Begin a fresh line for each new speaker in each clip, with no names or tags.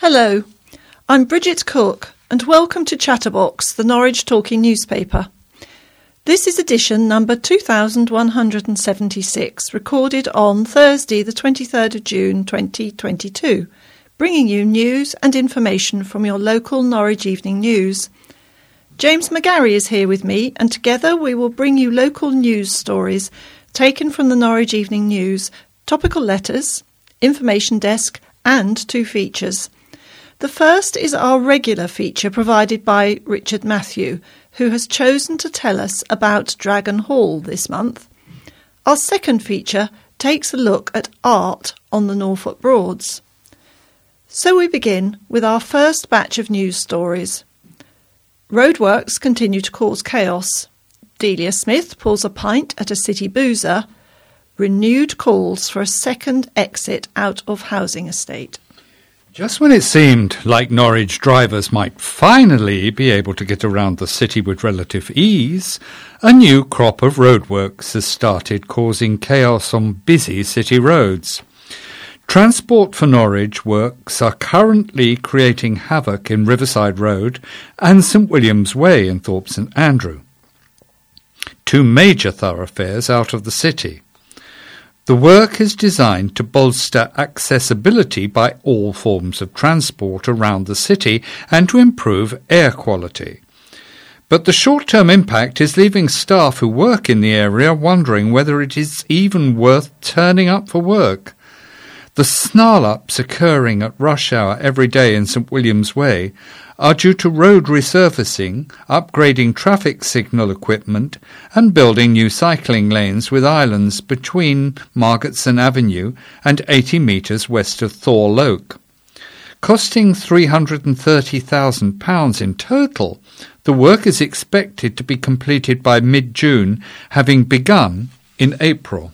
Hello, I'm Bridget Cook and welcome to Chatterbox, the Norwich Talking newspaper. This is edition number 2176, recorded on Thursday the 23rd of June 2022, bringing you news and information from your local Norwich Evening News. James McGarry is here with me and together we will bring you local news stories taken from the Norwich Evening News, topical letters, information desk and two features. The first is our regular feature provided by Richard Matthew, who has chosen to tell us about Dragon Hall this month. Our second feature takes a look at art on the Norfolk Broads. So we begin with our first batch of news stories. Roadworks continue to cause chaos. Delia Smith pulls a pint at a city boozer. Renewed calls for a second exit out of housing estate.
Just when it seemed like Norwich drivers might finally be able to get around the city with relative ease, a new crop of roadworks has started causing chaos on busy city roads. Transport for Norwich works are currently creating havoc in Riverside Road and St William's Way in Thorpe St Andrew, two major thoroughfares out of the city. The work is designed to bolster accessibility by all forms of transport around the city and to improve air quality. But the short-term impact is leaving staff who work in the area wondering whether it is even worth turning up for work. The snarl-ups occurring at rush hour every day in St William's Way are due to road resurfacing, upgrading traffic signal equipment and building new cycling lanes with islands between Margetson Avenue and 80 metres west of Thorle Oak. Costing £330,000 in total, the work is expected to be completed by mid-June, having begun in April.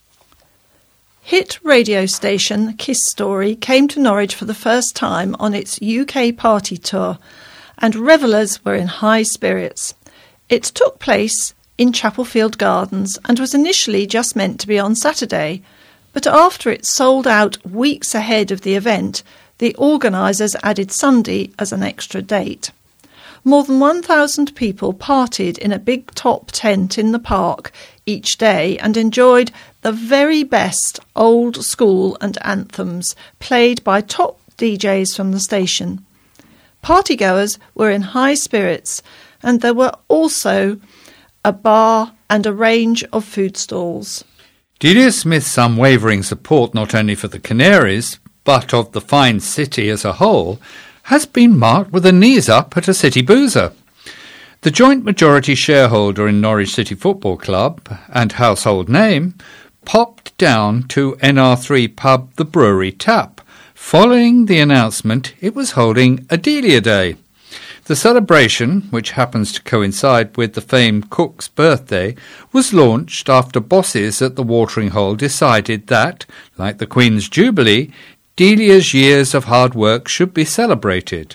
Hit radio station Kiss Story came to Norwich for the first time on its UK party tour, and revellers were in high spirits. It took place in Chapelfield Gardens and was initially just meant to be on Saturday, but after it sold out weeks ahead of the event, the organisers added Sunday as an extra date. More than 1,000 people partied in a big top tent in the park each day and enjoyed the very best old school and anthems played by top DJs from the station. Partygoers were in high spirits and there were also a bar and a range of food stalls.
Delia Smith's unwavering support not only for the Canaries but of the fine city as a whole has been marked with a knees up at a city boozer. The joint majority shareholder in Norwich City Football Club and household name popped down to NR3 pub The Brewery Tap, following the announcement it was holding a Delia Day. The celebration, which happens to coincide with the famed cook's birthday, was launched after bosses at the watering hole decided that, like the Queen's Jubilee, Delia's years of hard work should be celebrated.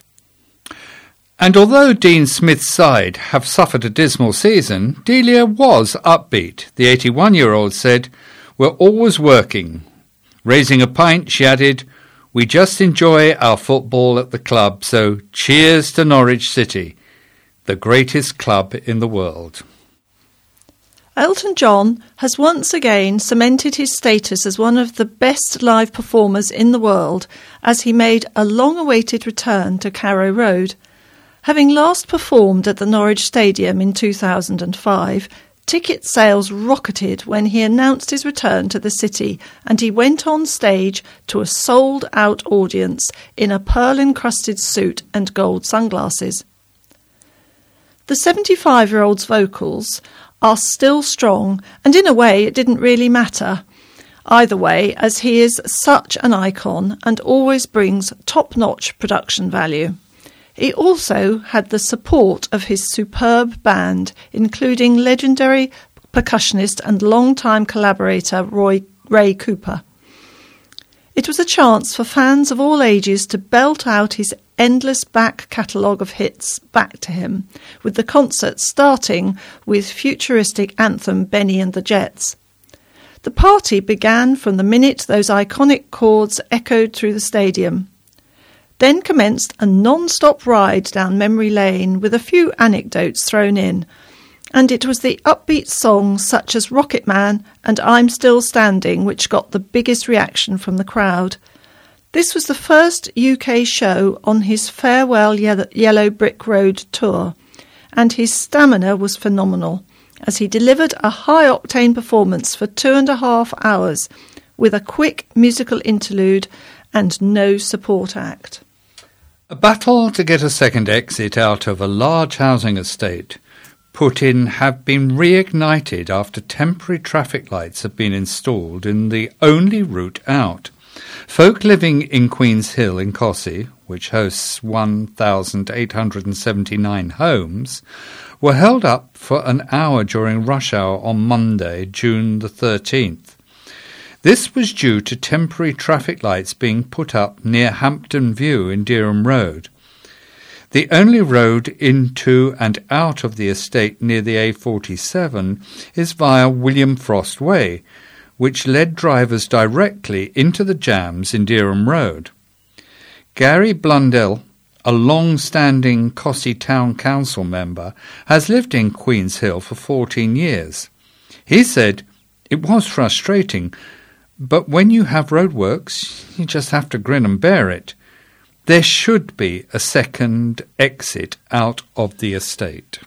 And although Dean Smith's side have suffered a dismal season, Delia was upbeat. The 81-year-old said, "We're always working." Raising a pint, she added, "We just enjoy our football at the club, so cheers to Norwich City, the greatest club in the world."
Elton John has once again cemented his status as one of the best live performers in the world as he made a long-awaited return to Carrow Road. Having last performed at the Norwich Stadium in 2005, ticket sales rocketed when he announced his return to the city and he went on stage to a sold-out audience in a pearl-encrusted suit and gold sunglasses. The 75-year-old's vocals are still strong, and in a way it didn't really matter. Either way, as he is such an icon and always brings top-notch production value. He also had the support of his superb band, including legendary percussionist and long-time collaborator Ray Cooper. It was a chance for fans of all ages to belt out his endless back catalogue of hits back to him, with the concert starting with futuristic anthem Benny and the Jets. The party began from the minute those iconic chords echoed through the stadium. Then commenced a non-stop ride down memory lane with a few anecdotes thrown in, and it was the upbeat songs such as Rocket Man and I'm Still Standing which got the biggest reaction from the crowd. This was the first UK show on his Farewell Yellow Brick Road tour, and his stamina was phenomenal, as he delivered a high-octane performance for 2.5 hours with a quick musical interlude and no support act.
A battle to get a second exit out of a large housing estate put in have been reignited after temporary traffic lights have been installed in the only route out. Folk living in Queen's Hill in Cossey, which hosts 1,879 homes, were held up for an hour during rush hour on Monday, June the 13th. This was due to temporary traffic lights being put up near Hampton View in Dereham Road. The only road into and out of the estate near the A47 is via William Frost Way, which led drivers directly into the jams in Dereham Road. Gary Blundell, a long-standing Cossey Town Council member, has lived in Queen's Hill for 14 years. He said, "It was frustrating, but when you have roadworks, you just have to grin and bear it. There should be a second exit out of the estate."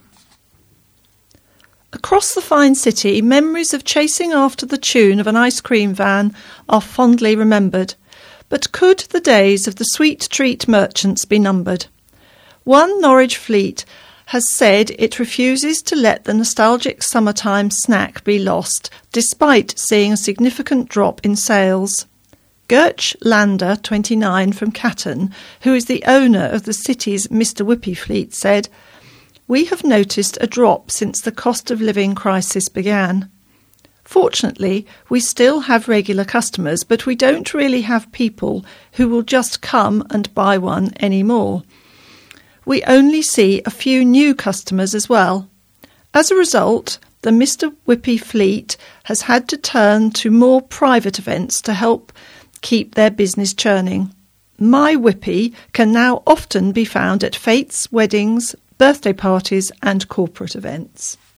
Across the fine city, memories of chasing after the tune of an ice cream van are fondly remembered. But could the days of the sweet treat merchants be numbered? One Norwich fleet has said it refuses to let the nostalgic summertime snack be lost, despite seeing a significant drop in sales. Gertch Lander, 29, from Catton, who is the owner of the city's Mr. Whippy fleet, said, "We have noticed a drop since the cost of living crisis began. Fortunately, we still have regular customers, but we don't really have people who will just come and buy one anymore. We only see a few new customers as well. As a result, the Mr. Whippy fleet has had to turn to more private events to help keep their business churning. My Whippy can now often be found at fetes, weddings, birthday parties and corporate events."